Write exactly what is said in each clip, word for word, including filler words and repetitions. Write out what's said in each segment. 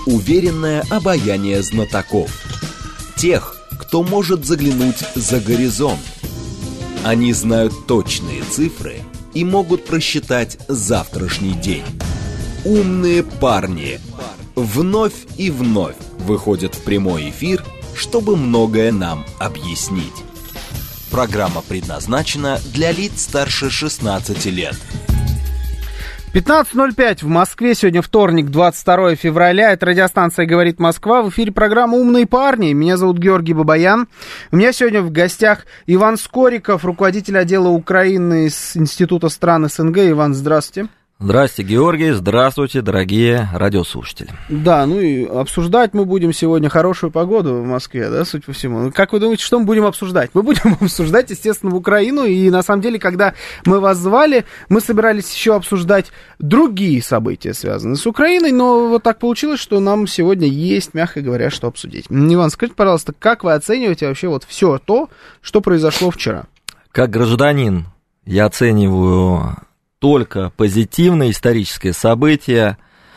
Уверенное обаяние знатоков. Тех, кто может заглянуть за горизонт. Они знают точные цифры и могут просчитать завтрашний день. Умные парни вновь и вновь выходят в прямой эфир, чтобы многое нам объяснить. Программа предназначена для лиц старше шестнадцати лет. пятнадцать ноль пять в Москве, сегодня вторник, двадцать второе февраля, это радиостанция «Говорит Москва», в эфире программа «Умные парни», меня зовут Георгий Бабаян, у меня сегодня в гостях Иван Скориков, руководитель отдела Украины из Института стран СНГ. Иван, здравствуйте. Здравствуйте, Георгий, здравствуйте, дорогие радиослушатели. Да, ну и обсуждать мы будем сегодня хорошую погоду в Москве, да, судя по всему. Как вы думаете, что мы будем обсуждать? Мы будем обсуждать, естественно, в Украину, и на самом деле, когда мы вас звали, мы собирались еще обсуждать другие события, связанные с Украиной, но вот так получилось, что нам сегодня есть, мягко говоря, что обсудить. Иван, скажите, пожалуйста, как вы оцениваете вообще вот все то, что произошло вчера? Как гражданин я оцениваю только позитивное историческое событие,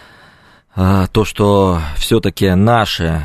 то, что все-таки наши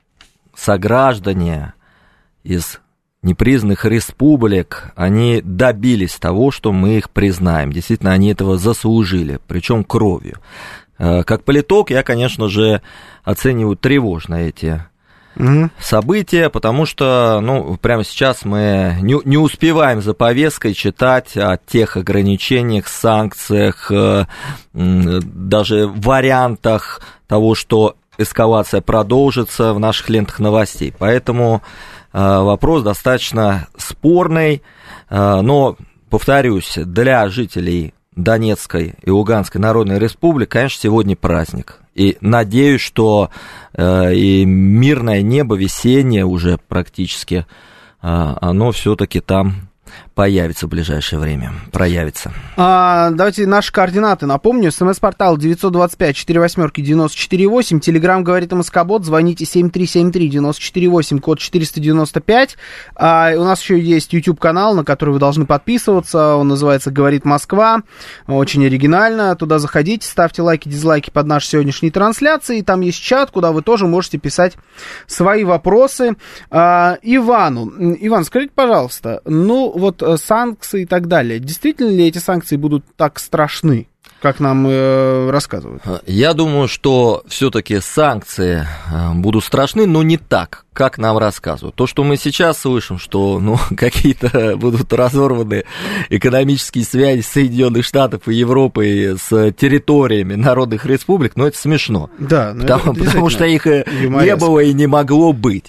сограждане из непризнанных республик, они добились того, что мы их признаем. Действительно, они этого заслужили, причем кровью. Как политолог я, конечно же, оцениваю тревожно эти Mm-hmm. события, потому что, ну, прямо сейчас мы не, не успеваем за повесткой читать о тех ограничениях, санкциях, э, даже вариантах того, что эскалация продолжится в наших лентах новостей. Поэтому э, вопрос достаточно спорный, э, но, повторюсь, для жителей Донецкой и Луганской Народной Республики, конечно, сегодня праздник. И надеюсь, что э, и мирное небо весеннее уже практически, э, оно все-таки там появится в ближайшее время, проявится. А, давайте наши координаты напомню. СМС-портал девять два пять четыре восемь девять четыре восемь. Телеграм «Говорит МСК-бот». Звоните семь три семь три девять четыре восемь, код четыреста девяносто пять. А, у нас еще есть YouTube-канал, на который вы должны подписываться. Он называется «Говорит Москва». Очень оригинально. Туда заходите, ставьте лайки, дизлайки под нашей сегодняшней трансляцией. Там есть чат, куда вы тоже можете писать свои вопросы а, Ивану. Иван, скажите, пожалуйста, ну вот санкции и так далее. Действительно ли эти санкции будут так страшны, как нам э, рассказывают? Я думаю, что все-таки санкции будут страшны, но не так, как нам рассказывают. То, что мы сейчас слышим, что ну, какие-то будут разорваны экономические связи Соединенных Штатов и Европы с территориями народных республик, ну, это смешно. Да, потому, это потому что их не было и не могло быть.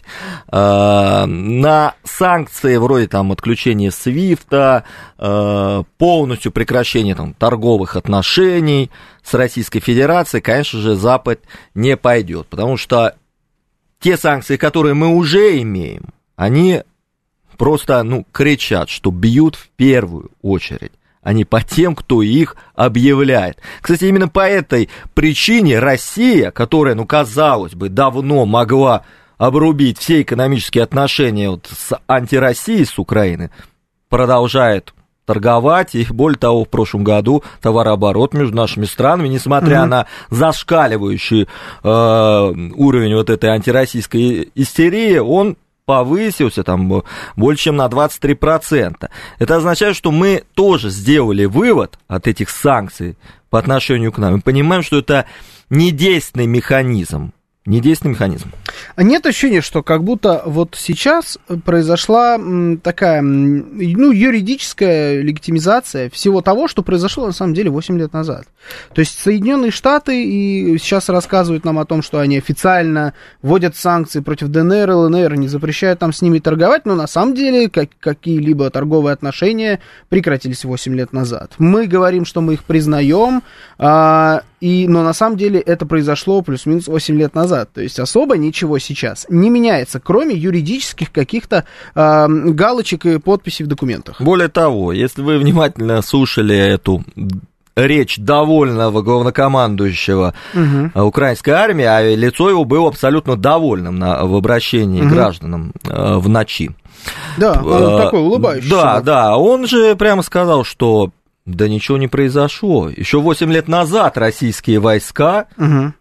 На санкции вроде там отключения свифта, полностью прекращение там, торговых отношений с Российской Федерацией, конечно же, Запад не пойдет, потому что те санкции, которые мы уже имеем, они просто, ну, кричат, что бьют в первую очередь, а не по тем, кто их объявляет. Кстати, именно по этой причине Россия, которая, ну, казалось бы, давно могла обрубить все экономические отношения вот с антироссией, с Украиной, продолжает торговать, и более того, в прошлом году товарооборот между нашими странами, несмотря mm-hmm. на зашкаливающий э, уровень вот этой антироссийской истерии, он повысился там больше, чем на двадцать три процента. Это означает, что мы тоже сделали вывод от этих санкций по отношению к нам. Мы понимаем, что это недейственный механизм. Недейственный механизм. А нет ощущения, что как будто вот сейчас произошла такая, ну, юридическая легитимизация всего того, что произошло на самом деле восемь лет назад. То есть Соединенные Штаты и сейчас рассказывают нам о том, что они официально вводят санкции против ДНР, ЛНР, не запрещают там с ними торговать, но на самом деле как, какие-либо торговые отношения прекратились восемь лет назад. Мы говорим, что мы их признаем, а, и, но на самом деле это произошло плюс-минус восемь лет назад. То есть особо ничего сейчас не меняется, кроме юридических каких-то э, галочек и подписей в документах. Более того, если вы внимательно слушали эту речь довольного главнокомандующего угу. украинской армии, а лицо его было абсолютно довольным на, в обращении угу. к гражданам э, в ночи. Да, он такой улыбающийся. Да, да, он же прямо сказал, что да ничего не произошло. Еще восемь лет назад российские войска угу.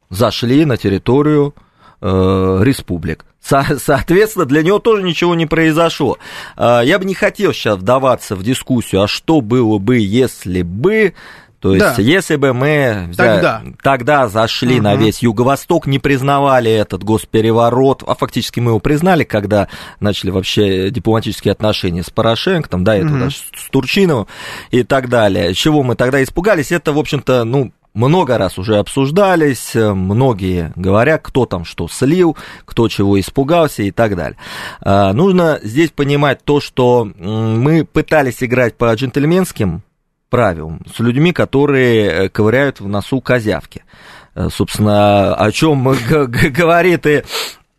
зашли на территорию э, республик. Со- соответственно, для него тоже ничего не произошло. Э, я бы не хотел сейчас вдаваться в дискуссию, а что было бы, если бы... То есть, да. если бы мы тогда, тогда зашли угу. на весь Юго-Восток, не признавали этот госпереворот, а фактически мы его признали, когда начали вообще дипломатические отношения с Порошенко, там, да, это угу. даже с Турчиновым и так далее. Чего мы тогда испугались, это, в общем-то, ну, много раз уже обсуждались, многие говорят, кто там что слил, кто чего испугался и так далее. А, нужно здесь понимать то, что мы пытались играть по джентльменским правилам с людьми, которые ковыряют в носу козявки. Собственно, о чем говорит и...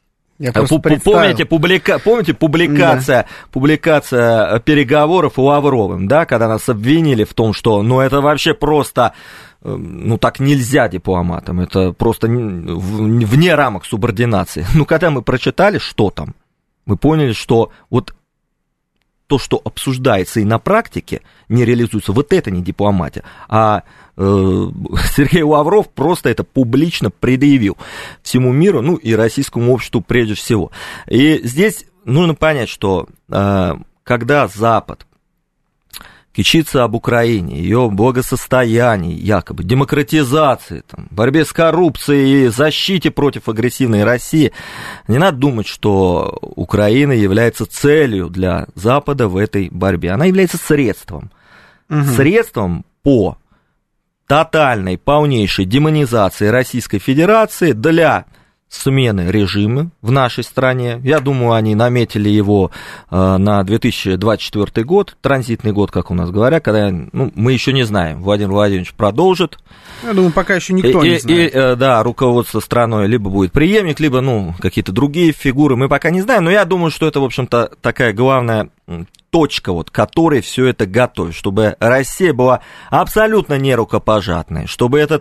Помните, публика... Помните публикация, да. публикация переговоров у Лавровым, да, когда нас обвинили в том, что ну, это вообще просто, ну так нельзя дипломатам, это просто вне рамок субординации. Ну, когда мы прочитали, что там, мы поняли, что вот то, что обсуждается и на практике не реализуется, вот это не дипломатия, а э, Сергей Лавров просто это публично предъявил всему миру, ну и российскому обществу прежде всего. И здесь нужно понять, что э, когда Запад кичится об Украине, ее благосостоянии, якобы демократизации, там, борьбе с коррупцией и защите против агрессивной России, не надо думать, что Украина является целью для Запада в этой борьбе. Она является средством. Угу. Средством по тотальной, полнейшей демонизации Российской Федерации для смены режима в нашей стране. Я думаю, они наметили его э, на две тысячи двадцать четвёртый год, транзитный год, как у нас говорят, когда, ну, мы еще не знаем, Владимир Владимирович продолжит. Я думаю, пока еще никто и, не знает. И, да, руководство страной либо будет преемник, либо, ну, какие-то другие фигуры, мы пока не знаем, но я думаю, что это, в общем-то, такая главная точка, вот, которой все это готовит, чтобы Россия была абсолютно нерукопожатной, чтобы этот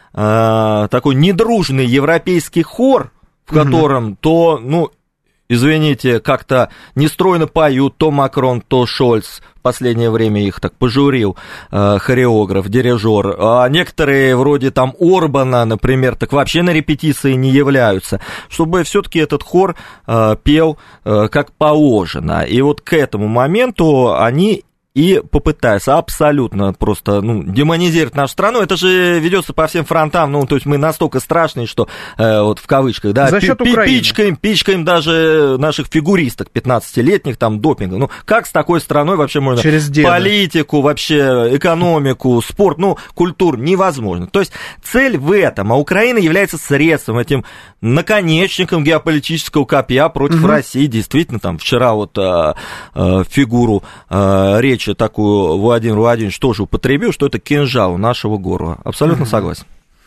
такой недружный европейский хор, в котором mm-hmm. то, ну, извините, как-то нестройно поют, то Макрон, то Шольц, в последнее время их так пожурил, э, хореограф, дирижер, а некоторые вроде там Орбана, например, так вообще на репетиции не являются, чтобы все-таки этот хор э, пел э, как положено. И вот к этому моменту они и попытаются абсолютно просто, ну, демонизировать нашу страну. Это же ведется по всем фронтам, ну, то есть мы настолько страшные, что, э, вот в кавычках, да, за счет пи- пичкаем, пичкаем даже наших фигуристок пятнадцатилетних, там, допингом. Ну, как с такой страной вообще можно через политику, вообще экономику, спорт, ну, культуру, невозможно. То есть цель в этом, а Украина является средством, этим наконечником геополитического копья против угу. России. Действительно, там, вчера вот э, э, фигуру э, речи такую Владимир Владимирович тоже употребил, что это кинжал нашего горла. Абсолютно mm-hmm. согласен.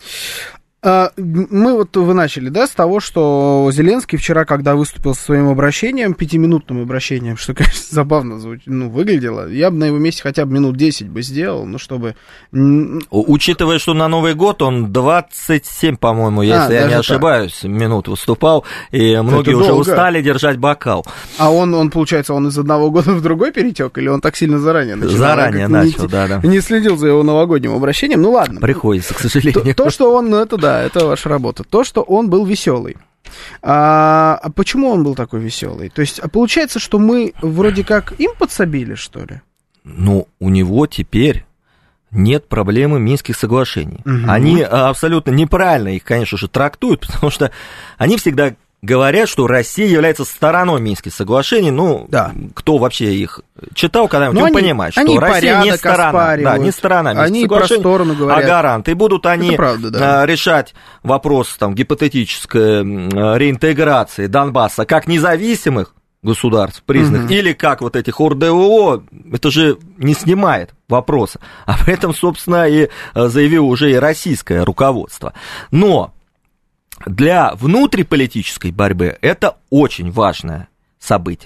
Мы вот, вы начали, да, с того, что Зеленский вчера, когда выступил со своим обращением, пятиминутным обращением, что, конечно, забавно ну, выглядело, я бы на его месте хотя бы минут десять бы сделал, ну, чтобы... Учитывая, что на Новый год он двадцать семь, по-моему, если а, я не ошибаюсь, так. минут выступал, и многие это уже долго. Устали держать бокал. А он, он, получается, он из одного года в другой перетек, или он так сильно заранее начал? Заранее начал, не, да, да. Не следил за его новогодним обращением, ну, ладно. Приходится, к сожалению. То, то что он, ну, это да, это ваша работа. То, что он был веселый. А, а почему он был такой веселый? То есть, а получается, что мы вроде как им подсобили, что ли? Ну, у него теперь нет проблемы Минских соглашений. Угу. Они абсолютно неправильно их, конечно же, трактуют, потому что они всегда говорят, что Россия является стороной Минских соглашений. Ну, да. Кто вообще их читал когда-нибудь, он понимает, что Россия не сторона, да, не сторона Минских они соглашений, про сторону говорят. А гарант. И будут они правда, да. решать вопрос там, гипотетической реинтеграции Донбасса как независимых государств признанных, угу. или как вот этих ОРДЛО, это же не снимает вопроса. Об этом, собственно, и заявило уже и российское руководство. Но для внутриполитической борьбы это очень важное событие.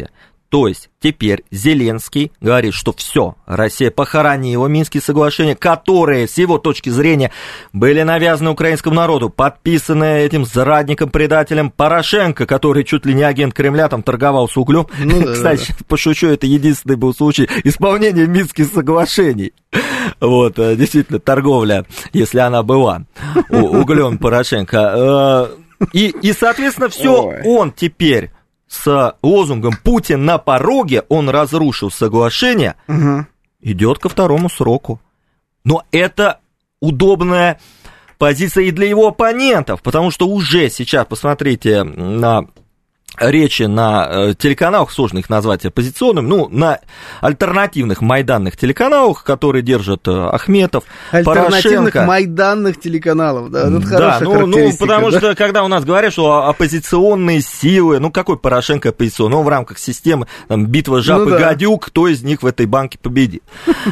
То есть теперь Зеленский говорит, что все, Россия похоронила Минские соглашения, которые, с его точки зрения, были навязаны украинскому народу, подписаны этим зрадником-предателем Порошенко, который чуть ли не агент Кремля, там торговал с углем. Ну, да, кстати, да, да. Пошучу, это единственный был случай исполнения Минских соглашений. Вот, действительно, торговля, если она была, углем Порошенко. И, и соответственно, все, он теперь... с лозунгом «Путин на пороге», он разрушил соглашение, угу. идет ко второму сроку. Но это удобная позиция и для его оппонентов, потому что уже сейчас, посмотрите на речи на телеканалах, сложно их назвать оппозиционным, ну, на альтернативных майданных телеканалах, которые держат Ахметов, альтернативных Порошенко. майданных телеканалов, да, это да, ну, ну, потому да? что, когда у нас говорят, что оппозиционные силы, ну, какой Порошенко оппозиционный, ну, в рамках системы, там, битва жаб ну, и да. гадюк, кто из них в этой банке победит.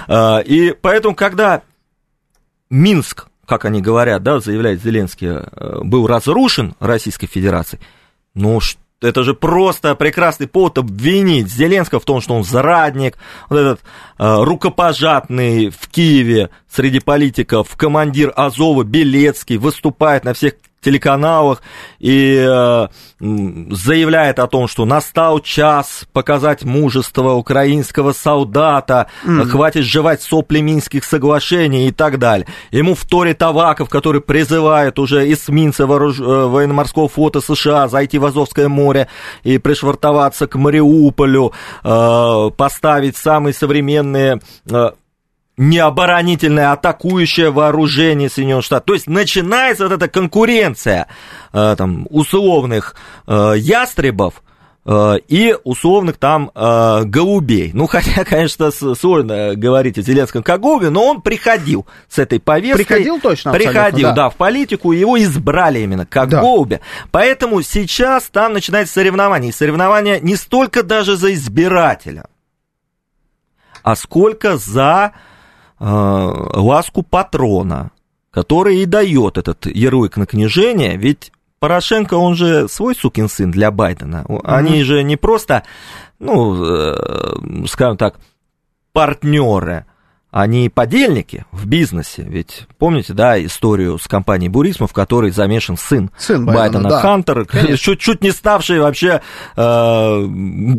И поэтому, когда Минск, как они говорят, да, заявляет Зеленский, был разрушен Российской Федерацией, ну, что это же просто прекрасный повод обвинить Зеленского в том, что он зрадник, вот этот э, рукопожатный в Киеве среди политиков командир Азова Белецкий выступает на всех телеканалах и э, заявляет о том, что настал час показать мужество украинского солдата, mm. хватит жевать сопли Минских соглашений и так далее. Ему вторит Аваков, который призывает уже эсминца вооруж... военно-морского флота США зайти в Азовское море и пришвартоваться к Мариуполю, э, поставить самые современные... Э, не оборонительное, а атакующее вооружение Соединенных Штатов. То есть начинается вот эта конкуренция э, там, условных э, ястребов э, и условных там э, голубей. Ну, хотя, конечно, сложно говорить о Зеленском как голубе, но он приходил с этой повесткой. Приходил точно, Приходил, да. да, в политику, его избрали именно как да. голубя. Поэтому сейчас там начинается соревнование. И соревнование не столько даже за избирателя, а сколько за... ласку патрона, который и дает этот ярлык на княжение, ведь Порошенко, он же свой сукин сын для Байдена. Mm-hmm. Они же не просто, ну, скажем так, партнеры, они подельники в бизнесе. Ведь помните, да, историю с компанией Бурисма, в которой замешан сын, сын Байдена, Байдена да. Хантер, чуть-чуть не ставший вообще... Э-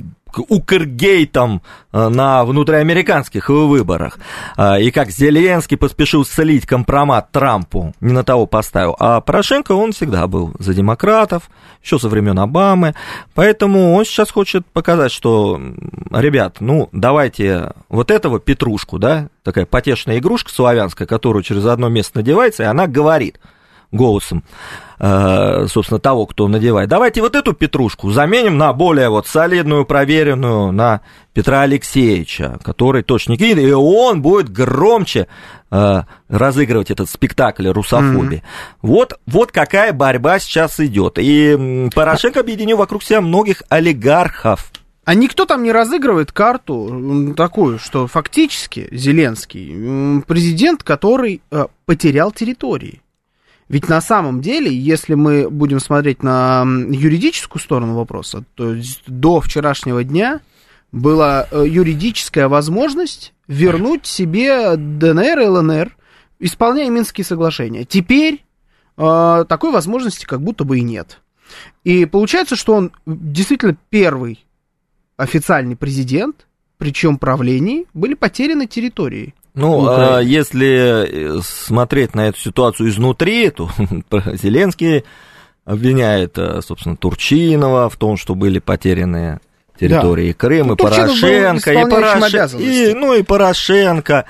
Укргейтом на внутриамериканских выборах. И как Зеленский поспешил слить компромат Трампу, не на того поставил. А Порошенко, он всегда был за демократов, еще со времен Обамы. Поэтому он сейчас хочет показать, что, ребят, ну, давайте вот этого петрушку, да, такая потешная игрушка славянская, которую через одно место надевается, и она говорит голосом, собственно, того, кто надевает. Давайте вот эту петрушку заменим на более вот солидную, проверенную, на Петра Алексеевича, который точно не кинет, и он будет громче разыгрывать этот спектакль русофобии. Mm-hmm. Вот, вот какая борьба сейчас идет. И Порошенко объединил вокруг себя многих олигархов. А никто там не разыгрывает карту такую, что фактически Зеленский президент, который потерял территории. Ведь на самом деле, если мы будем смотреть на юридическую сторону вопроса, то до вчерашнего дня была юридическая возможность вернуть себе ДНР и ЛНР, исполняя Минские соглашения. Теперь э, такой возможности как будто бы и нет. И получается, что он действительно первый официальный президент, причем в правлении были потеряны территории. Ну, а если смотреть на эту ситуацию изнутри, то Зеленский обвиняет, собственно, Турчинова в том, что были потеряны территории да. Крыма, ну, и Порошенко, и, Пороше... и, ну, и Порошенко,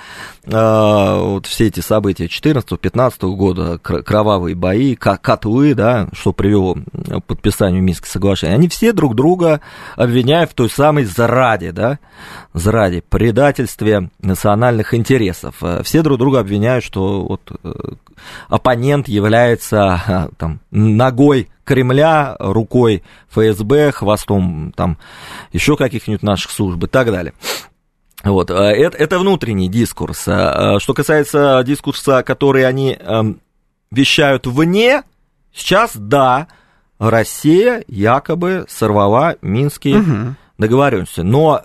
э, вот все эти события две тысячи четырнадцатого-пятнадцатого года, кровавые бои, котлы, да, что привело к подписанию Минских соглашений, они все друг друга обвиняют в той самой зраде, да, зраде, предательстве национальных интересов. Все друг друга обвиняют, что вот оппонент является там ногой Кремля, рукой ФСБ, хвостом там еще каких-нибудь наших служб и так далее. Вот, это, это внутренний дискурс. Что касается дискурса, который они вещают вне, сейчас, да, Россия якобы сорвала Минские угу. договоренности. Но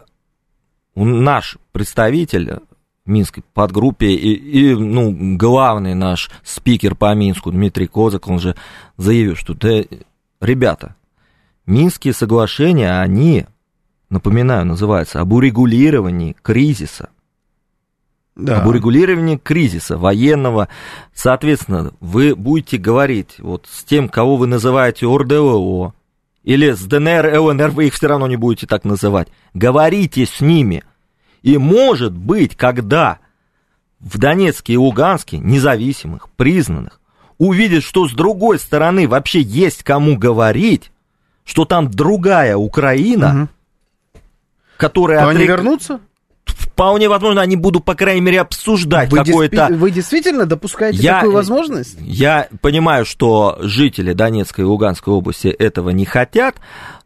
наш представитель в Минской подгруппе и, и ну, главный наш спикер по Минску Дмитрий Козак, он же заявил, что да, ребята, Минские соглашения, они, напоминаю, называются об урегулировании кризиса. Да. Об урегулировании кризиса военного. Соответственно, вы будете говорить вот с тем, кого вы называете ОРДЛО, или с ДНР, ЛНР, вы их все равно не будете так называть. Говорите с ними. И, может быть, когда в Донецке и Луганске, независимых, признанных, увидят, что с другой стороны вообще есть кому говорить, что там другая Украина, угу. которая... То отрек... они вернутся? Вполне возможно, они будут, по крайней мере, обсуждать вы какое-то... Дисп... Вы действительно допускаете я... такую возможность? Я понимаю, что жители Донецкой и Луганской области этого не хотят,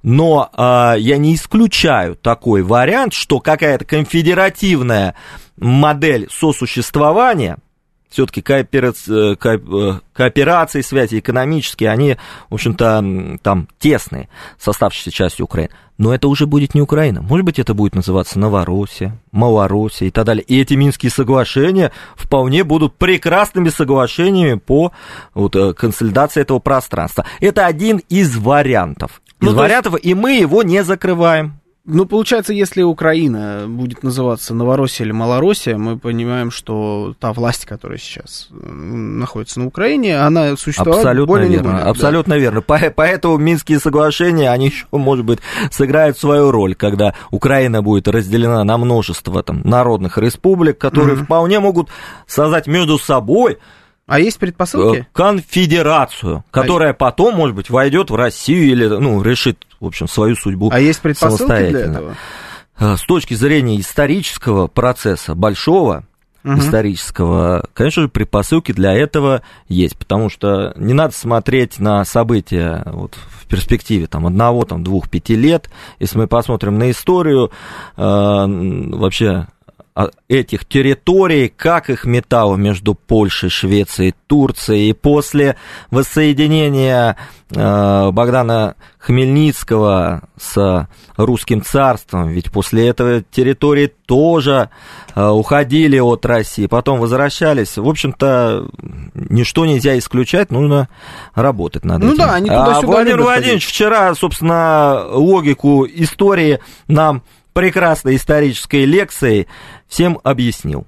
но э, я не исключаю такой вариант, что какая-то конфедеративная модель сосуществования, все-таки кооперации, кооперации, связи экономические, они, в общем-то, там тесные с оставшейся частью Украины. Но это уже будет не Украина. Может быть, это будет называться Новороссия, Малороссия и так далее. И эти Минские соглашения вполне будут прекрасными соглашениями по вот, консолидации этого пространства. Это один из вариантов. Из ну, вариантов, есть... и мы его не закрываем. Ну, получается, если Украина будет называться Новороссия или Малороссия, мы понимаем, что та власть, которая сейчас находится на Украине, она существовать абсолютно более верно, не будет. Абсолютно да. верно. Поэтому Минские соглашения, они еще, может быть, сыграют свою роль, когда Украина будет разделена на множество там, народных республик, которые mm-hmm. вполне могут создать между собой... А есть предпосылки? Конфедерацию, которая а... потом, может быть, войдет в Россию или, ну, решит, в общем, свою судьбу самостоятельно. А есть предпосылки для этого? С точки зрения исторического процесса, большого угу. исторического, конечно же, предпосылки для этого есть, потому что не надо смотреть на события вот, в перспективе там, одного, там, двух, пяти лет. Если мы посмотрим на историю, э, вообще... этих территорий, как их метало между Польшей, Швецией, Турцией. И после воссоединения э, Богдана Хмельницкого с русским царством, ведь после этого территории тоже э, уходили от России, потом возвращались. В общем-то, ничто нельзя исключать, нужно работать над ну этим. Да, они туда-сюда а Владимир Владимирович вчера, собственно, логику истории нам прекрасной исторической лекцией всем объяснил.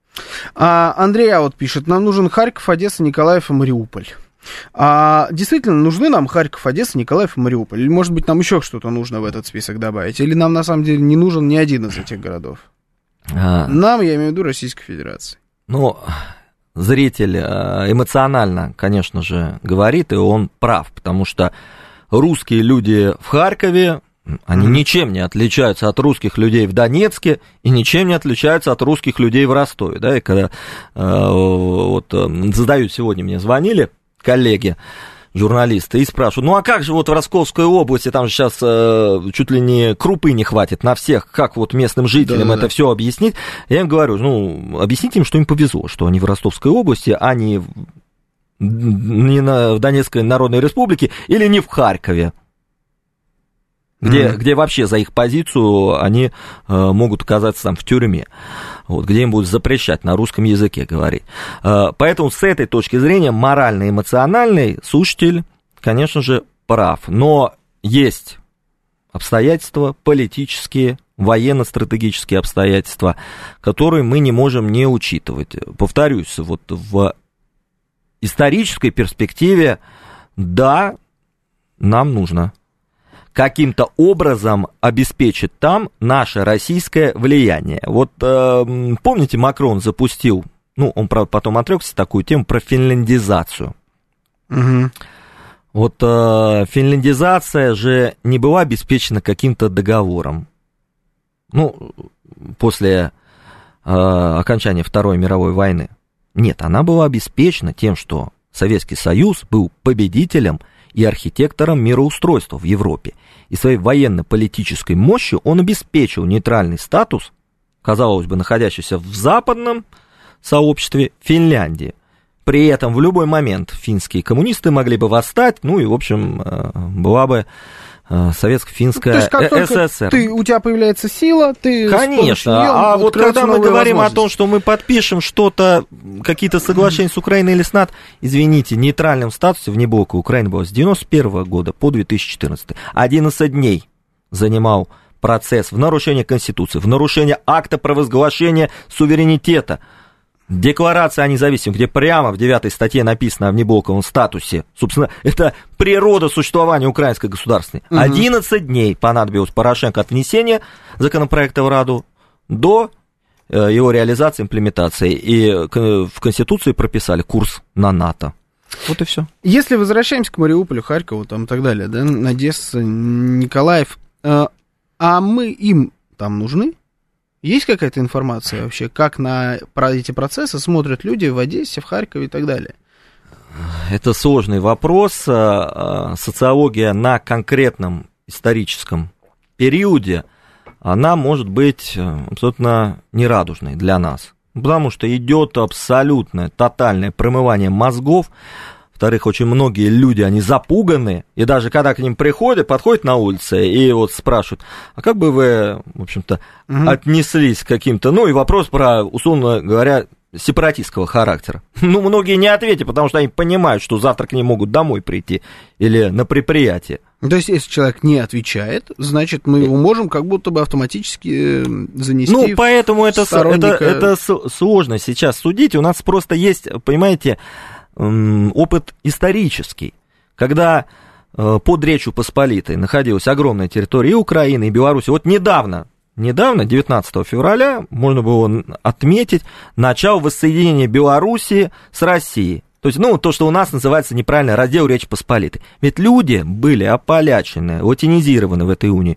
А, Андрей А. вот пишет, нам нужен Харьков, Одесса, Николаев и Мариуполь. А, действительно, нужны нам Харьков, Одесса, Николаев и Мариуполь? Или, может быть, нам еще что-то нужно в этот список добавить? Или нам, на самом деле, не нужен ни один из этих городов? А... Нам, я имею в виду, Российской Федерации. Ну, зритель эмоционально, конечно же, говорит, и он прав, потому что русские люди в Харькове, они mm-hmm. ничем не отличаются от русских людей в Донецке и ничем не отличаются от русских людей в Ростове. Да? И когда э, вот, задают, сегодня мне звонили коллеги, журналисты, и спрашивают, ну а как же вот в Ростовской области, там же сейчас э, чуть ли не крупы не хватит на всех, как вот местным жителям да, это да. все объяснить? Я им говорю, ну, объясните им, что им повезло, что они в Ростовской области, а не в, не на, в Донецкой Народной Республике или не в Харькове. Где, mm-hmm. где вообще за их позицию они э, могут оказаться там в тюрьме, вот, где им будут запрещать на русском языке говорить. Э, поэтому с этой точки зрения морально-эмоциональный слушатель, конечно же, прав. Но есть обстоятельства политические, военно-стратегические обстоятельства, которые мы не можем не учитывать. Повторюсь, вот в исторической перспективе, да, нам нужно каким-то образом обеспечит там наше российское влияние. Вот э, помните, Макрон запустил, ну, он, правда, потом отрекся, такую тему про финляндизацию. Угу. Вот э, финляндизация же не была обеспечена каким-то договором. Ну, после э, окончания Второй мировой войны. Нет, она была обеспечена тем, что Советский Союз был победителем и архитектором мироустройства в Европе. И своей военно-политической мощью он обеспечил нейтральный статус, казалось бы, находящийся в западном сообществе Финляндии. При этом в любой момент финские коммунисты могли бы восстать, ну и, в общем, была бы советско-финская ну, то есть, как СССР. Ты, у тебя появляется сила, ты... Конечно, а вот когда мы говорим о том, что мы подпишем что-то, какие-то соглашения с Украиной или с НАТО, извините, нейтральном статусе внеблоковой Украины было с девяносто первого года по две тысячи четырнадцатый. одиннадцать дней занимал процесс в нарушение Конституции, в нарушение акта провозглашения суверенитета. Декларация о независимости, где прямо в девятой статье написано о внеблоковом статусе, собственно, это природа существования украинской государственности. Угу. одиннадцать дней понадобилось Порошенко от внесения законопроекта в Раду до его реализации, имплементации. И в Конституции прописали курс на НАТО. Вот и все. Если возвращаемся к Мариуполю, Харькову там, и так далее, да, Одесса, Николаев, э, а мы им там нужны? Есть какая-то информация вообще, как на эти процессы смотрят люди в Одессе, в Харькове и так далее? Это сложный вопрос. Социология на конкретном историческом периоде, она может быть абсолютно нерадужной для нас. Потому что идет абсолютное, тотальное промывание мозгов. Во-вторых, очень многие люди, они запуганы, и даже когда к ним приходят, подходят на улице и вот спрашивают, а как бы вы, в общем-то, угу. отнеслись к каким-то, ну и вопрос про, условно говоря, сепаратистского характера. Ну, многие не ответят, потому что они понимают, что завтра к ним могут домой прийти или на предприятие. То есть, если человек не отвечает, значит, мы его можем как будто бы автоматически занести. Ну, поэтому это, это, это сложно сейчас судить. У нас просто есть, понимаете, опыт исторический, когда под Речью Посполитой находилась огромная территория и Украины, и Беларуси. Вот недавно, недавно, девятнадцатого февраля, можно было отметить начало воссоединения Белоруссии с Россией. То есть, ну, то, что у нас называется неправильно раздел Речи Посполитой. Ведь люди были ополячены, латинизированы в этой унии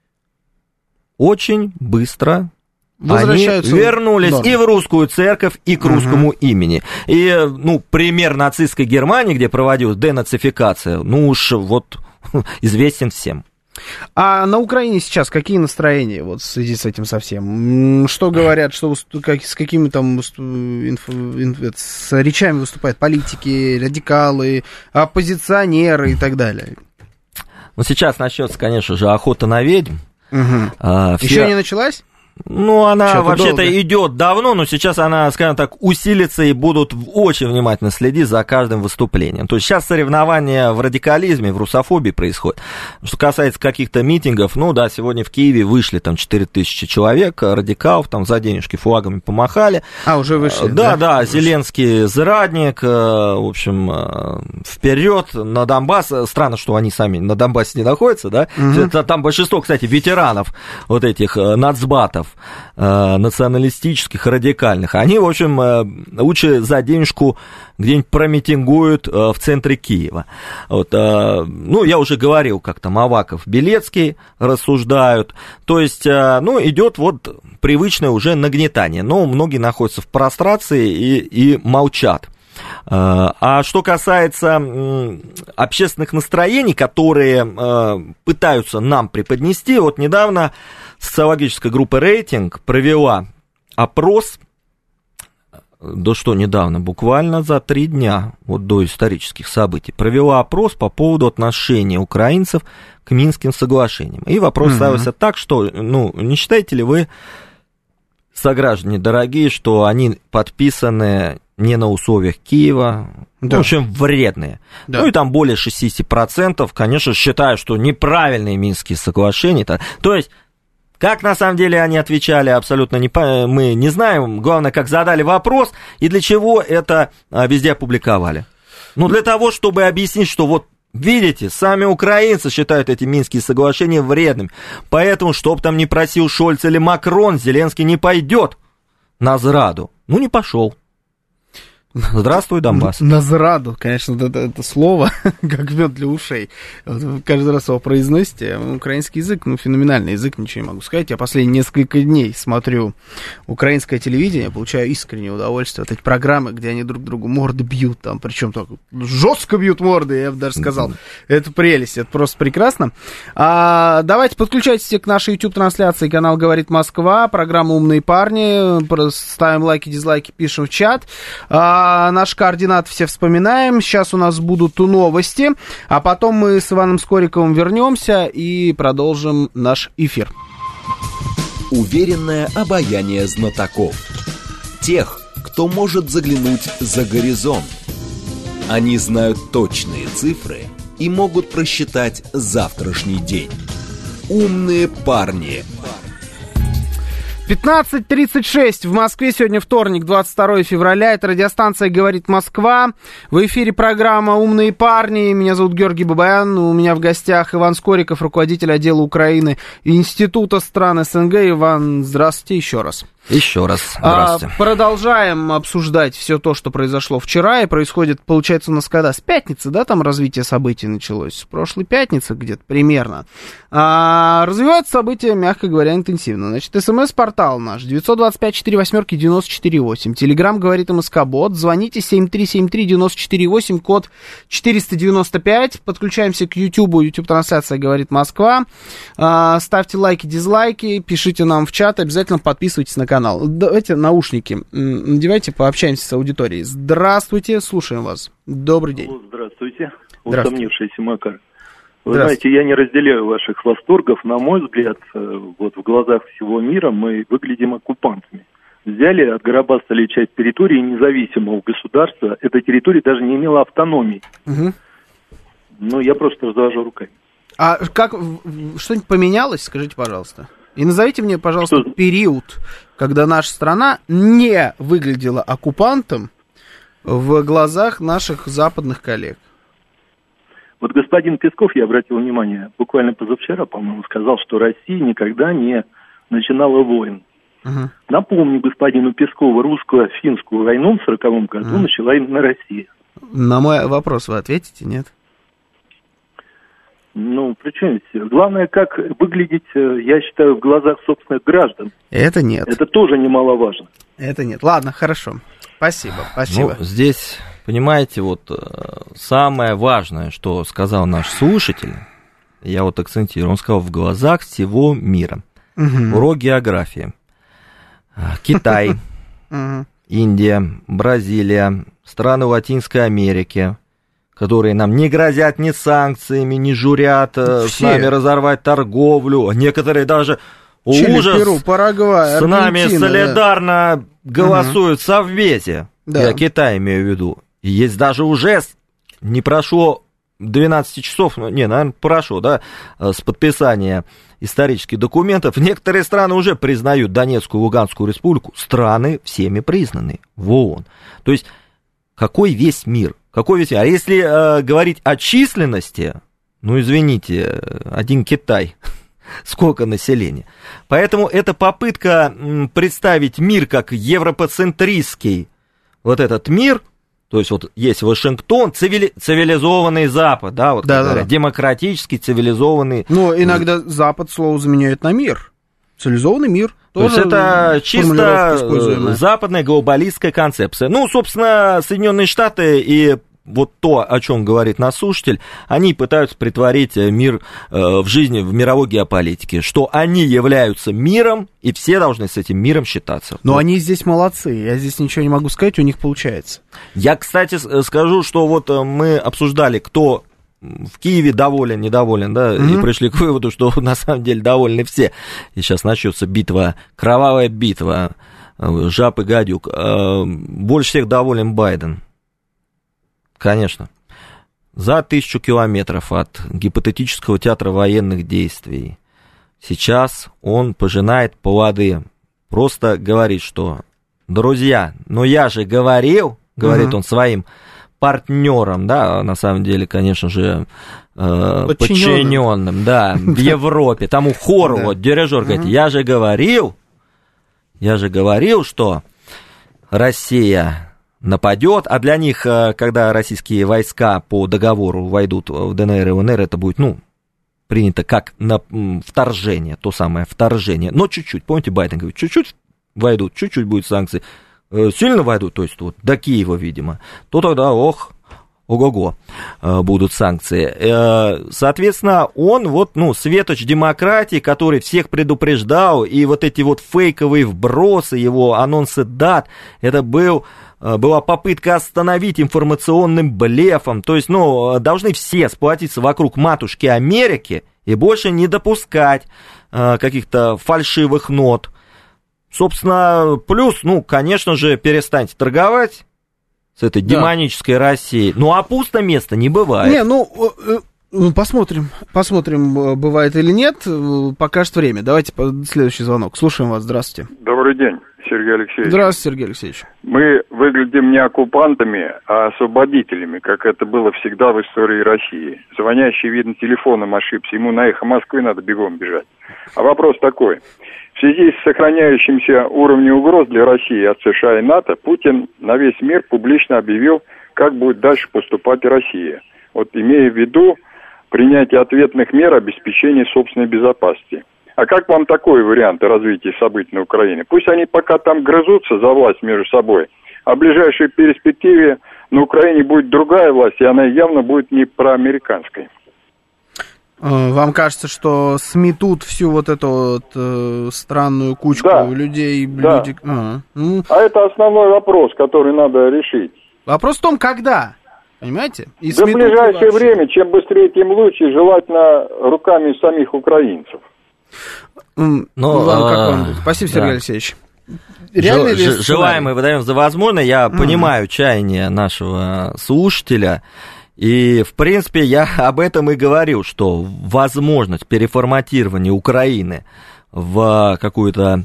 очень быстро. Они вернулись и в русскую церковь, и к русскому угу. имени. И, ну, пример нацистской Германии, где проводилась денацификация, ну уж вот известен всем. А на Украине сейчас какие настроения вот в связи с этим совсем? Что говорят, что как, с какими там инфо, инфо, с речами выступают политики, радикалы, оппозиционеры и так далее? Ну, сейчас начнется, конечно же, охота на ведьм. Угу. А, все... Еще не началась? Ну, она Что-то вообще-то долго. идет давно, но сейчас она, скажем так, усилится и будут очень внимательно следить за каждым выступлением. То есть сейчас соревнования в радикализме, в русофобии происходят. Что касается каких-то митингов, ну да, сегодня в Киеве вышли там четыре тысячи человек, радикалов, там за денежки флагами помахали. А, уже вышли? Да, да, да Зеленский зрадник, в общем, вперед на Донбасс. Странно, что они сами на Донбассе не находятся, да? Угу. Там большинство, кстати, ветеранов вот этих нацбатов, националистических, радикальных. Они, в общем, лучше за денежку где-нибудь промитингуют в центре Киева. Вот, ну, я уже говорил, как там Аваков, Белецкий рассуждают. То есть, ну, идет вот привычное уже нагнетание. Но многие находятся в прострации и, и молчат. А что касается общественных настроений, которые пытаются нам преподнести, вот недавно социологическая группа «Рейтинг» провела опрос, да что недавно, буквально за три дня, вот до исторических событий, провела опрос по поводу отношения украинцев к Минским соглашениям. И вопрос mm-hmm. ставился так, что, ну, не считаете ли вы, сограждане дорогие, что они подписаны не на условиях Киева, да. в общем, вредные. Да. Ну и там более шестьдесят процентов, конечно, считают, что неправильные Минские соглашения. То есть, как на самом деле они отвечали, абсолютно не, мы не знаем. Главное, как задали вопрос и для чего это везде опубликовали. Ну, для того, чтобы объяснить, что вот видите, сами украинцы считают эти Минские соглашения вредными. Поэтому, чтоб там ни просил Шольц или Макрон, Зеленский не пойдет на зраду. Ну, не пошел. Здравствуй, Донбасс. На зраду, конечно, это, это слово, как мед для ушей. Вот, каждый раз его произносите. Украинский язык, ну, феноменальный язык, ничего не могу сказать. Я последние несколько дней смотрю украинское телевидение, получаю искреннее удовольствие от этой программы, где они друг другу морды бьют, там, причем так жестко бьют морды, я бы даже сказал. Это прелесть, это просто прекрасно. А, давайте подключайтесь к нашей YouTube-трансляции, канал «Говорит Москва», программа «Умные парни», ставим лайки, дизлайки, пишем в чат. А, А наши координаты все вспоминаем. Сейчас у нас будут новости, а потом мы с Иваном Скориковым вернемся и продолжим наш эфир. Уверенное обаяние знатоков. Тех, кто может заглянуть за горизонт. Они знают точные цифры и могут просчитать завтрашний день. Умные парни. пятнадцать тридцать шесть в Москве. Сегодня вторник, двадцать второе февраля. Это радиостанция «Говорит Москва». В эфире программа «Умные парни». Меня зовут Георгий Бабаян. У меня в гостях Иван Скориков, руководитель отдела Украины Института стран СНГ. Иван, здравствуйте еще раз. Еще раз здравствуйте. А, продолжаем обсуждать все то, что произошло вчера. И происходит, получается, у нас когда? С пятницы, да, там развитие событий началось? С прошлой пятницы где-то примерно. А, развиваются события, мягко говоря, интенсивно. Значит, смс-портал наш девять два пять четыре восемь девяносто четыре восемь. Телеграм «Говорит МСК-бот». Звоните семь три семь три девяносто четыре восемь, код четыреста девяносто пять. Подключаемся к Ютубу. Ютуб-трансляция «Говорит Москва». А, ставьте лайки, дизлайки, пишите нам в чат. Обязательно подписывайтесь на канал. Давайте наушники надевайте, пообщаемся с аудиторией. Здравствуйте, слушаем вас. Добрый день. Здравствуйте, усомнившийся Макар. Вы Здравствуйте. знаете, я не разделяю ваших восторгов. На мой взгляд, вот в глазах всего мира мы выглядим оккупантами. Взяли, отгорабастали часть территории независимого государства. Эта территория даже не имела автономии. Угу. Ну, я просто развожу руками. А как, что-нибудь поменялось, скажите, пожалуйста? И назовите мне, пожалуйста, что? период, когда наша страна не выглядела оккупантом в глазах наших западных коллег. Вот господин Песков, я обратил внимание, буквально позавчера, по-моему, сказал, что Россия никогда не начинала войн. Uh-huh. Напомню господину Пескову, русско-финскую войну в сороковом году uh-huh. начала именно Россия. На мой вопрос вы ответите, нет? Ну, причем главное, как выглядеть, я считаю, в глазах собственных граждан. Это нет. Это тоже немаловажно. Это нет. Ладно, хорошо. Спасибо, спасибо. Ну, здесь, понимаете, вот самое важное, что сказал наш слушатель, я вот акцентирую, он сказал, в глазах всего мира. Угу. Урок географии. Китай, Индия, Бразилия, страны Латинской Америки, которые нам не грозят ни санкциями, ни журят Все. с нами разорвать торговлю. Некоторые даже, Чили, ужас, Перу, Парагвай, с нами солидарно да. голосуют угу. в Совбезе. Да. Я Китай имею в виду. И есть даже уже, не прошло двенадцать часов, ну, не, наверное, прошло, да, с подписания исторических документов. Некоторые страны уже признают Донецкую и Луганскую республику. Страны всеми признаны в ООН. То есть, какой весь мир? Какой весь мир? А если э, говорить о численности, ну, извините, один Китай, сколько населения? Поэтому эта попытка представить мир как европоцентристский, вот этот мир, то есть вот есть Вашингтон, цивили, цивилизованный Запад, да, вот да, говорят, да. демократический, цивилизованный. Ну, иногда Запад слово заменяет на мир. Цивилизованный мир. То есть это чисто западная глобалистская концепция. Ну, собственно, Соединенные Штаты и вот то, о чем говорит наш слушатель, они пытаются притворить мир в жизни, в мировой геополитике, что они являются миром, и все должны с этим миром считаться. Но вот. Они здесь молодцы, я здесь ничего не могу сказать, у них получается. Я, кстати, скажу, что вот мы обсуждали, кто в Киеве доволен, недоволен, да, mm-hmm. и пришли к выводу, что на самом деле довольны все. И сейчас начнется битва, кровавая битва, жаб и гадюк. Больше всех доволен Байден. Конечно. За тысячу километров от гипотетического театра военных действий сейчас он пожинает плоды. Просто говорит, что, друзья, но я же говорил, говорит mm-hmm. он своим партнерам, да, на самом деле, конечно же, э, подчиненным, да, в Европе, тому хору, вот, дирижер говорит, я же говорил, я же говорил, что Россия нападет, а для них, когда российские войска по договору войдут в ДНР и ЛНР, это будет, ну, принято как на вторжение, то самое вторжение, но чуть-чуть, помните, Байден говорит, чуть-чуть войдут, чуть-чуть будет санкции, сильно войдут, то есть вот до Киева, видимо, то тогда, ох, ого-го, будут санкции. Соответственно, он вот, ну, светоч демократии, который всех предупреждал, и вот эти вот фейковые вбросы, его анонсы дат, это был была попытка остановить информационным блефом. То есть, ну, должны все сплотиться вокруг матушки Америки и больше не допускать э, каких-то фальшивых нот. Собственно, плюс, ну, конечно же, перестаньте торговать с этой да. демонической Россией. Ну, а пусто место не бывает. Не, ну, посмотрим, посмотрим, бывает или нет. Покажет время. Давайте следующий звонок. Слушаем вас. Здравствуйте. Добрый день, Сергей Алексеевич. Здравствуйте, Сергей Алексеевич. Мы выглядим не оккупантами, а освободителями, как это было всегда в истории России. Звонящий, видно, телефоном ошибся. Ему на «Эхо Москвы» надо бегом бежать. А вопрос такой. В связи с сохраняющимся уровнем угроз для России от США и НАТО, Путин на весь мир публично объявил, как будет дальше поступать Россия. Вот имея в виду принятие ответных мер обеспечения собственной безопасности. А как вам такой вариант развития событий на Украине? Пусть они пока там грызутся за власть между собой, а в ближайшей перспективе на Украине будет другая власть, и она явно будет не проамериканской. Вам кажется, что сметут всю вот эту вот э, странную кучку да, людей? Да. Люди... А, ну... а это основной вопрос, который надо решить. Вопрос в том, когда, понимаете? И да в ближайшее вообще. время, чем быстрее, тем лучше, желательно руками самих украинцев. Ну, вам, как вам? Спасибо, Сергей да. Алексеевич. Реально Ж, желаемое выдаем за возможное. Я mm-hmm. понимаю чаяние нашего слушателя. И, в принципе, я об этом и говорил, что возможность переформатирования Украины в какую-то,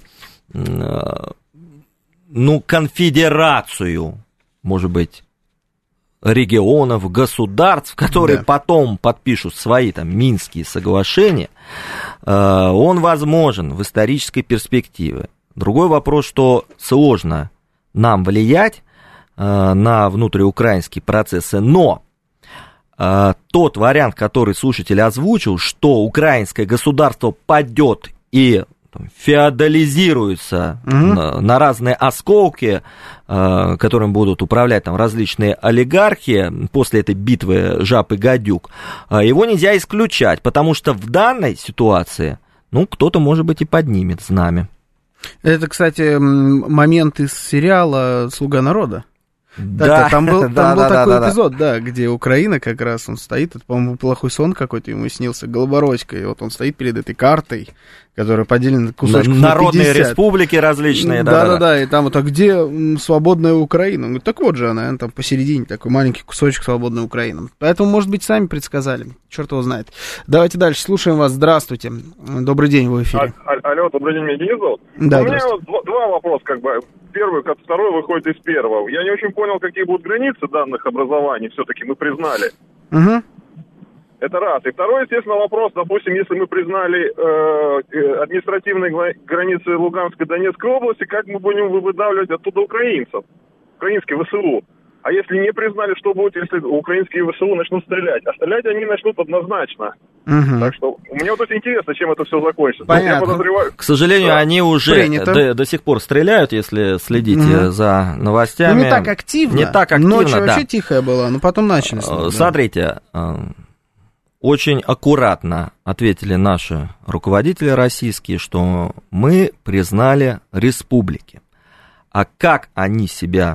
ну, конфедерацию, может быть, регионов, государств, которые да. потом подпишут свои там Минские соглашения, он возможен в исторической перспективе. Другой вопрос, что сложно нам влиять на внутриукраинские процессы, но тот вариант, который слушатель озвучил, что украинское государство падет и там, феодализируется угу. на, на разные осколки, э, которым будут управлять там, различные олигархи после этой битвы жаб и гадюк, э, его нельзя исключать, потому что в данной ситуации, ну, кто-то, может быть, и поднимет знамя. Это, кстати, момент из сериала «Слуга народа». Да, так, там был, там да, был да, такой да, эпизод, да, где Украина как раз, он стоит, это, по-моему, плохой сон какой-то ему снился, Голобородько, и вот он стоит перед этой картой, которая поделена кусочком на Народные республики различные, да, да, да, и там вот, а где свободная Украина? Он говорит, так вот же она, она там посередине, такой маленький кусочек свободной Украины. Поэтому, может быть, сами предсказали, черт его знает. Давайте дальше, слушаем вас, здравствуйте, добрый день, вы в эфире. А, алло, добрый день, меня Денис зовут? Да, у меня вот два, два вопроса, как бы, первый, как второй выходит из первого. Я не очень понял, какие будут границы данных образований, все-таки мы признали. Угу. Это раз. И второй, естественно, вопрос, допустим, если мы признали э, административные границы Луганской и Донецкой области, как мы будем выдавливать оттуда украинцев, украинские ВСУ? А если не признали, что будет, если украинские ВСУ начнут стрелять? А стрелять они начнут однозначно. Угу. Так что мне вот очень интересно, чем это все закончится. Понятно. Я подозреваю... К сожалению, да. они уже до, до сих пор стреляют, если следите угу. за новостями. Ну, не так активно. Не так активно, Ночью да. вообще тихая была, но потом начались. Смотрите, да. очень аккуратно ответили наши руководители российские, что мы признали республики. А как они себя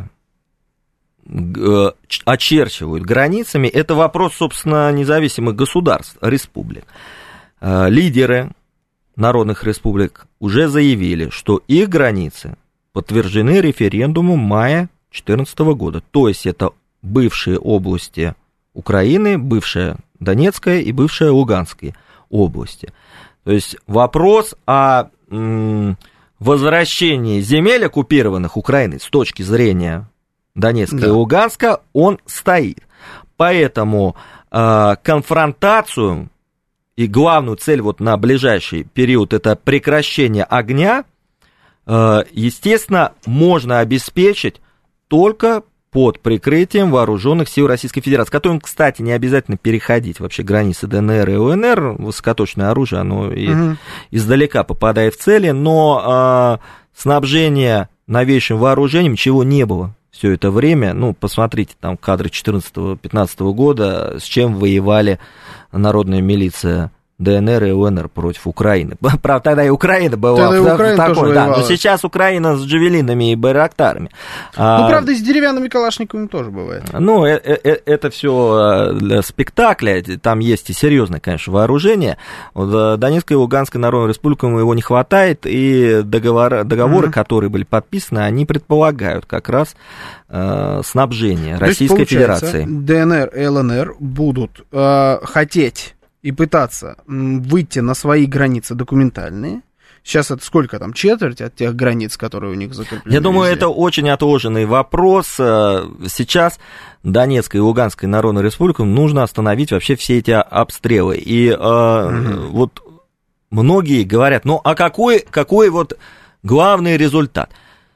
очерчивают границами, это вопрос, собственно, независимых государств, республик. Лидеры народных республик уже заявили, что их границы подтверждены референдумом мая две тысячи четырнадцатого года. То есть это бывшие области Украины, бывшая Донецкая и бывшая Луганская области. То есть вопрос о м, возвращении земель, оккупированных Украиной с точки зрения Донецка да. и Луганска, он стоит. Поэтому э, конфронтацию и главную цель вот на ближайший период, это прекращение огня, э, естественно, можно обеспечить только под прикрытием вооруженных сил Российской Федерации, которым, кстати, не обязательно переходить вообще границы ДНР и ЛНР, высокоточное оружие, оно и угу. издалека попадает в цели, но э, снабжение новейшим вооружением, чего не было все это время, ну, посмотрите там кадры четырнадцатого-пятнадцатого года, с чем воевали народная милиция ДНР и ЛНР против Украины. Правда, тогда и Украина была тогда и в Украина такой, да, воевала. но сейчас Украина с джавелинами и байрактарами. Ну, а, правда, и с деревянными калашниковыми тоже бывает. Ну, э- э- это все для спектакля, там есть и серьезное, конечно, вооружение. Вот, Донецкой и Луганской Народной Республикам его не хватает, и договор, договоры, mm-hmm. которые были подписаны, они предполагают как раз э, снабжение Российской Федерации. ДНР и ЛНР будут э, хотеть и пытаться выйти на свои границы документальные. Сейчас это сколько там, четверть от тех границ, которые у них закреплены? Я думаю, везде? Это очень отложенный вопрос. Сейчас Донецкой и Луганской Народной Республикам нужно остановить вообще все эти обстрелы. И угу. вот многие говорят, ну а какой, какой вот главный результат?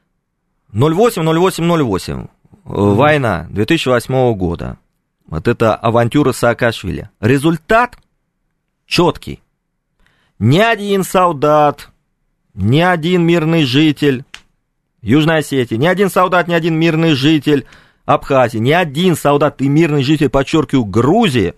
ноль восемь ноль восемь ноль восемь, угу. война две тысячи восьмого года. Вот это авантюра Саакашвили. Результат четкий. Ни один солдат, ни один мирный житель Южной Осетии, ни один солдат, ни один мирный житель Абхазии, ни один солдат и мирный житель, подчеркиваю, Грузии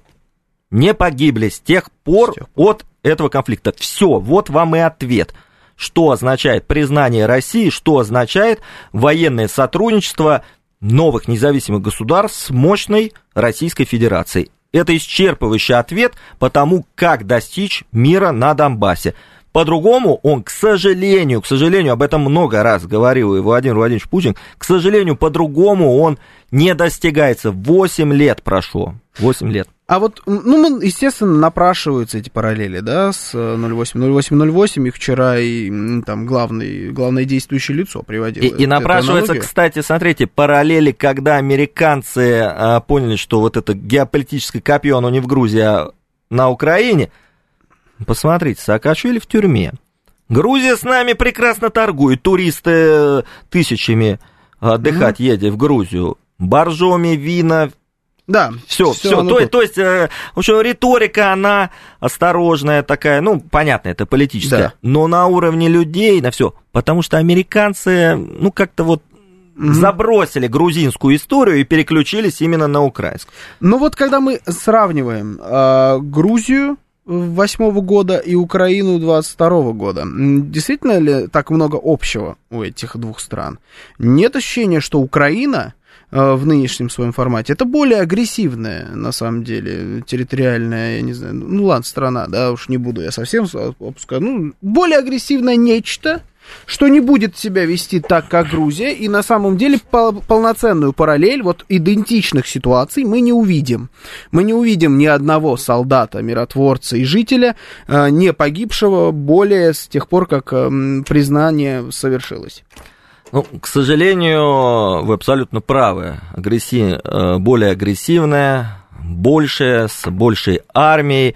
не погибли с тех пор от этого конфликта. Все, вот вам и ответ. Что означает признание России, что означает военное сотрудничество новых независимых государств с мощной Российской Федерацией. Это исчерпывающий ответ по тому, как достичь мира на Донбассе. По-другому он, к сожалению, к сожалению, об этом много раз говорил и Владимир Владимирович Путин, к сожалению, по-другому он не достигается. Восемь лет прошло. Восемь лет. А вот, ну, естественно, напрашиваются эти параллели, да, с ноль восемь ноль восемь ноль восемь, их вчера и там главный, главное действующее лицо приводило. И, и напрашивается, кстати, смотрите, параллели, когда американцы а, поняли, что вот это геополитическое копье, оно не в Грузии, а на Украине. Посмотрите, Саакашвили в тюрьме. Грузия с нами прекрасно торгует, туристы тысячами отдыхать mm-hmm. едят в Грузию. Боржоми, вина... Да, все, все. То, то есть, э, в общем, риторика, она осторожная такая, ну, понятно, это политическая, да. Но на уровне людей, на все, потому что американцы, ну, как-то вот mm-hmm. забросили грузинскую историю и переключились именно на украинскую. Ну, вот когда мы сравниваем э, Грузию восьмого года и Украину двадцать второго года, действительно ли так много общего у этих двух стран? Нет ощущения, что Украина в нынешнем своем формате это более агрессивная, на самом деле, территориальная, я не знаю, ну ладно, страна, да, уж не буду я совсем опускать, ну, более агрессивное нечто, что не будет себя вести так, как Грузия, и на самом деле пол- полноценную параллель вот идентичных ситуаций мы не увидим. Мы не увидим ни одного солдата, миротворца и жителя, э, не погибшего более с тех пор, как э, признание совершилось. Ну, к сожалению, вы абсолютно правы. Агрессив... Более агрессивная, большая, с большей армией.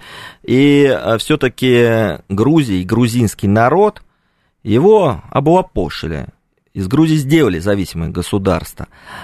И все-таки Грузия и грузинский народ, его облапошили. Из Грузии сделали зависимое государство.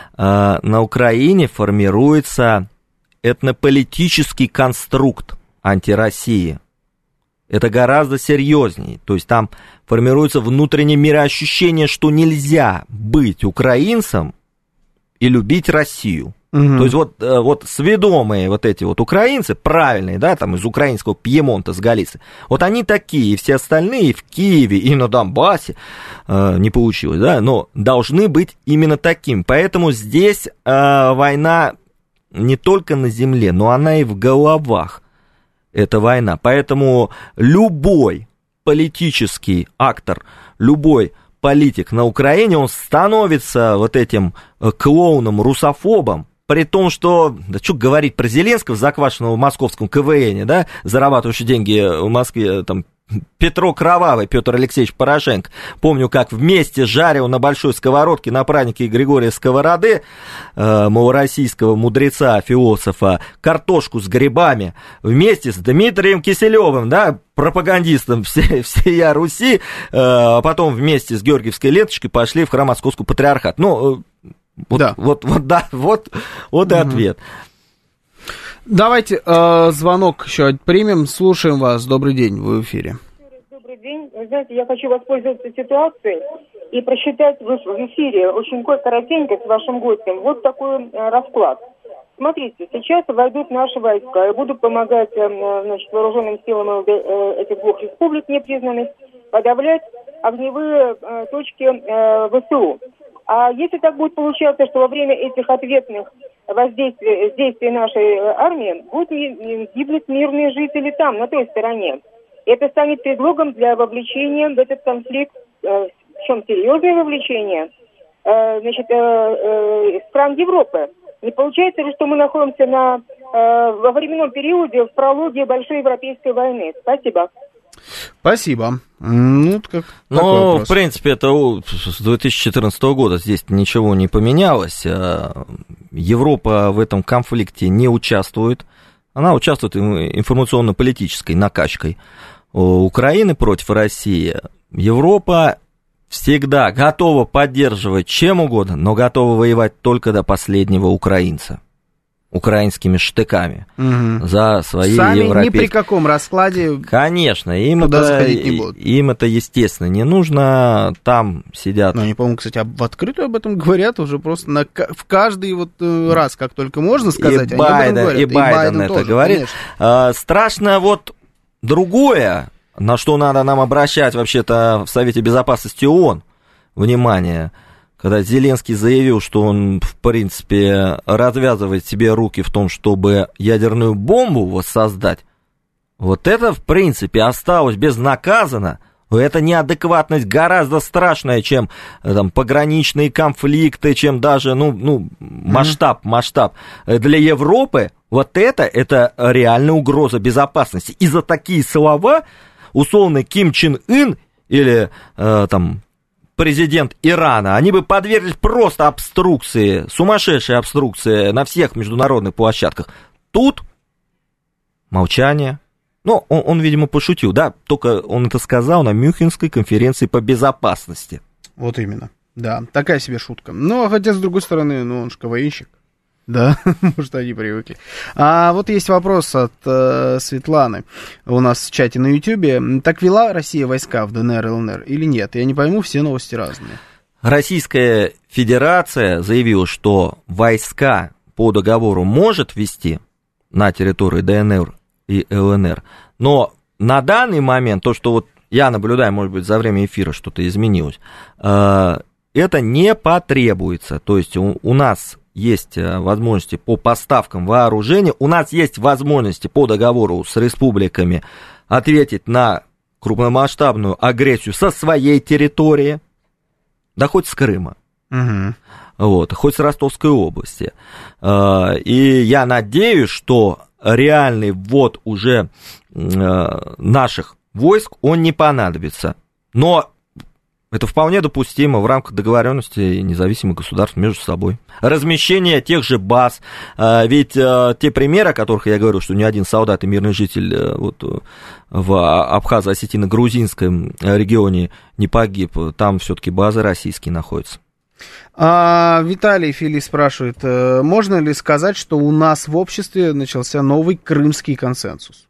На Украине формируется этнополитический конструкт антироссии. Это гораздо серьезнее. То есть там формируется внутреннее мироощущение, что нельзя быть украинцем и любить Россию. Угу. То есть вот, вот сведомые вот эти вот украинцы, правильные, да, там из украинского Пьемонта, с Галиции, вот они такие, и все остальные в Киеве и на Донбассе, э, не получилось, да, но должны быть именно таким. Поэтому здесь э, война не только на земле, но она и в головах. Это война. Поэтому любой политический актор, любой политик на Украине, он становится вот этим клоуном-русофобом, при том, что, да что говорить про Зеленского, заквашенного в московском ка вэ эне, да, зарабатывающий деньги в Москве, там, Петро Кровавый, Петр Алексеевич Порошенко. Помню, как вместе жарил на большой сковородке на празднике Григория Сковороды, э, малороссийского мудреца, философа, картошку с грибами, вместе с Дмитрием Киселевым, да, пропагандистом всей, всея Руси, э, а потом вместе с Георгиевской ленточкой пошли в храм Московского патриархата. Ну, вот, да. вот, вот, да, вот, вот и ответ. Давайте э, звонок еще примем. Слушаем вас. Добрый день, вы в эфире. Добрый день. Вы знаете, я хочу воспользоваться ситуацией и просчитать в эфире очень коротенько с вашим гостем вот такой расклад. Смотрите, сейчас войдут наши войска и будут помогать, значит, вооруженным силам этих двух республик непризнанных подавлять огневые точки ВСУ. А если так будет получаться, что во время этих ответных воздействий действий нашей армии будут гибнуть мирные жители там, на той стороне, это станет предлогом для вовлечения в этот конфликт, причем серьезное вовлечение, значит, стран Европы. Не получается ли, что мы находимся на, во временном периоде в прологе Большой Европейской войны? Спасибо. Спасибо. Ну, как, ну в принципе, это с две тысячи четырнадцатого года здесь ничего не поменялось. Европа в этом конфликте не участвует. Она участвует в информационно-политической накачкой Украины против России. Европа всегда готова поддерживать чем угодно, но готова воевать только до последнего украинца. Украинскими штыками угу. за свои Сами европейские... ни при каком раскладе Конечно, им это, им это, естественно, не нужно, там сидят... Но они, по-моему, кстати, в открытую об этом говорят уже просто на, в каждый вот раз, как только можно сказать, и они Байден, об этом говорят. И Байден, и Байден это тоже, говорит. А, страшно вот другое, на что надо нам обращать вообще-то в Совете Безопасности ООН внимание, когда Зеленский заявил, что он, в принципе, развязывает себе руки в том, чтобы ядерную бомбу воссоздать, вот это, в принципе, осталось безнаказанно. Это неадекватность гораздо страшная, чем там, пограничные конфликты, чем даже ну, ну, масштаб, масштаб. Для Европы вот это, это реальная угроза безопасности. И за такие слова условно Ким Чен Ын или э, там президент Ирана, они бы подверглись просто обструкции, сумасшедшей обструкции на всех международных площадках. Тут молчание. Ну, он, он, видимо, пошутил, да, только он это сказал на Мюнхенской конференции по безопасности. Вот именно, да, такая себе шутка. Ну, хотя, с другой стороны, ну, он же КВНщик. Да, может, они привыкли. А вот есть вопрос от э, Светланы у нас в чате на Ютьюбе. Так вела Россия войска в ДНР и ЛНР или нет? Я не пойму, все новости разные. Российская Федерация заявила, что войска по договору может вести на территории ДНР и ЛНР, но на данный момент, то, что вот я наблюдаю, может быть, за время эфира что-то изменилось, э, это не потребуется. То есть у, у нас есть возможности по поставкам вооружения, у нас есть возможности по договору с республиками ответить на крупномасштабную агрессию со своей территории, да хоть с Крыма, угу. вот, хоть с Ростовской области. И я надеюсь, что реальный ввод уже наших войск, он не понадобится. Но это вполне допустимо в рамках договоренности независимых государств между собой. Размещение тех же баз. Ведь те примеры, о которых я говорил, что ни один солдат и мирный житель вот, в Абхазо-Осетино-Грузинском регионе не погиб, там все-таки базы российские находятся. А, Виталий Фили спрашивает, можно ли сказать, что у нас в обществе начался новый крымский консенсус?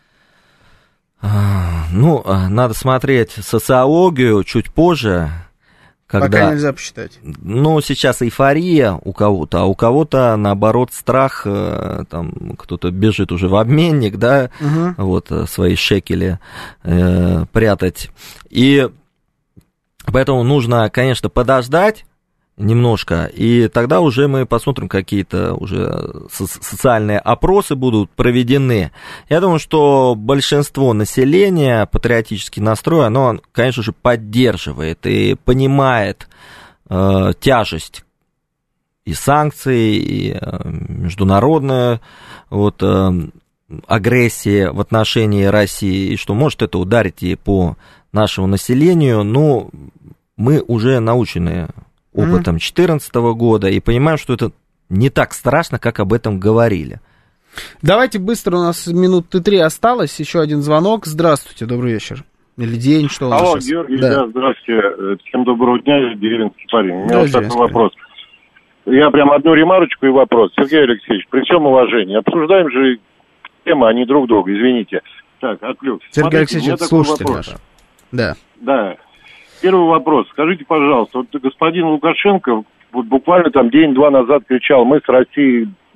Ну, надо смотреть социологию чуть позже. Когда, пока нельзя посчитать. Ну, сейчас эйфория у кого-то, а у кого-то, наоборот, страх, там, кто-то бежит уже в обменник, да, угу. вот, свои шекели э, прятать. И поэтому нужно, конечно, подождать немножко, и тогда уже мы посмотрим, какие-то уже социальные опросы будут проведены. Я думаю, что большинство населения патриотически настроено, оно, конечно же, поддерживает и понимает э, тяжесть и санкций, и э, международную вот, э, агрессии в отношении России, и что может это ударить и по нашему населению, но мы уже научены опытом две тысячи четырнадцатого года, и понимаем, что это не так страшно, как об этом говорили. Давайте быстро, у нас минуты три осталось, еще один звонок. Здравствуйте, добрый вечер. Или день, что у нас Алло, сейчас? Георгий, да. да, здравствуйте. Всем доброго дня, деревенский парень. У меня да, вот такой вопрос. Я прям одну ремарочку и вопрос. Сергей Алексеевич, при всем уважении, обсуждаем же темы, а не друг друга, извините. Так, отвлекся. Сергей Алексеевич, это слушатель наш. Да. Да. Первый вопрос. Скажите, пожалуйста, вот господин Лукашенко вот буквально там день-два назад кричал, мы с Россией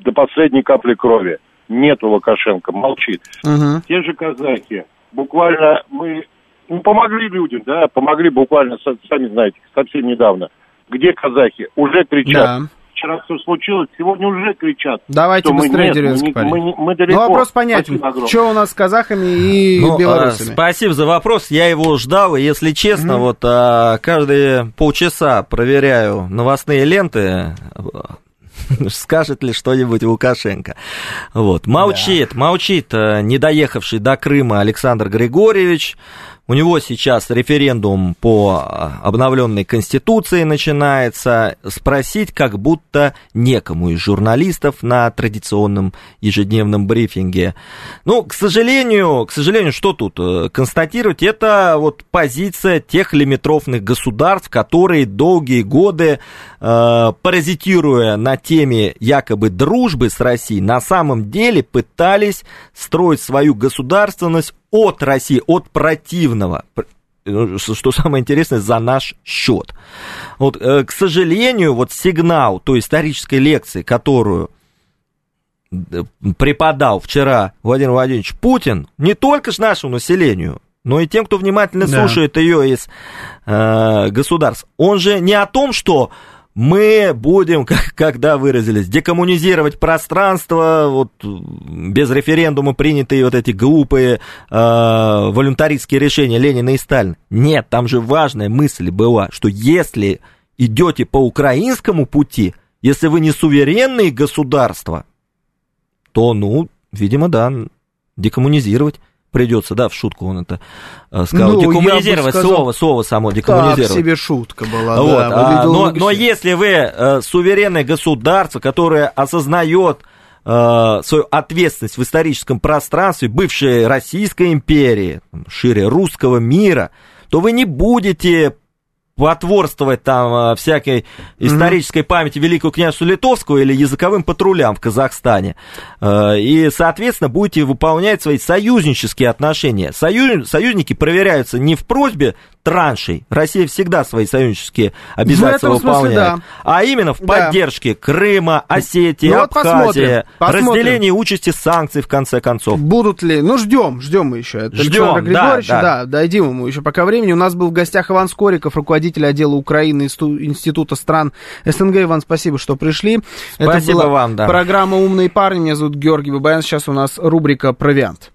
до последней капли крови. Нету Лукашенко, молчит. Угу. Те же казахи, буквально мы ну, помогли людям, да, помогли буквально, сами знаете, совсем недавно. Где казахи? Уже кричат. Да. Вчера все случилось, сегодня уже кричат. Давайте быстрее, Деревенский парень. Мы, мы, мы далеко. Ну, вопрос понятен. Что у нас с казахами и ну, белорусами? А, спасибо за вопрос, я его ждал, и если честно, mm-hmm. вот а, каждые полчаса проверяю новостные ленты, скажет ли что-нибудь Лукашенко. Вот. Молчит, да. молчит не доехавший до Крыма Александр Григорьевич. У него сейчас референдум по обновленной Конституции начинается. Спросить как будто некому из журналистов на традиционном ежедневном брифинге. Ну, к сожалению, к сожалению, что тут констатировать? Это вот позиция тех лимитрофных государств, которые долгие годы, э, паразитируя на теме якобы дружбы с Россией, на самом деле пытались строить свою государственность от России, от противного, что самое интересное, за наш счет. Вот, к сожалению, вот сигнал той исторической лекции, которую преподал вчера Владимир Владимирович Путин, не только ж нашему населению, но и тем, кто внимательно да. слушает ее из э, государств, он же не о том, что мы будем, как, когда выразились, декоммунизировать пространство, вот, без референдума принятые вот эти глупые э, волюнтаристские решения Ленина и Сталина. Нет, там же важная мысль была, что если идете по украинскому пути, если вы не суверенные государства, то, ну, видимо, да, декоммунизировать придется, да, в шутку он это э, сказал. Ну, декоммунизировать, сказал, слово, слово само, декоммунизировать. Так себе шутка была, вот, да. А, но, но если вы э, суверенное государство, которое осознает э, свою ответственность в историческом пространстве бывшей Российской империи, шире русского мира, то вы не будете потворствовать там всякой исторической mm-hmm. памяти Великого княжества Литовского или языковым патрулям в Казахстане. И, соответственно, будете выполнять свои союзнические отношения. Союз... Союзники проверяются не в просьбе траншей. Россия всегда свои союзнические обязательства выполняет. Да. А именно в поддержке да. Крыма, Осетии, ну, вот Абхазии, разделении участи санкций, в конце концов. Будут ли? Ну, ждем, ждем мы еще. Это ждем, Александр Григорьевич, да, да. да, дойдем ему еще пока времени. У нас был в гостях Иван Скориков, руководитель отдела Украины Института стран СНГ. Иван, спасибо, что пришли. Спасибо Это была вам, да. программа «Умные парни». Меня зовут Георгий Бабаян. Сейчас у нас рубрика «Провиант».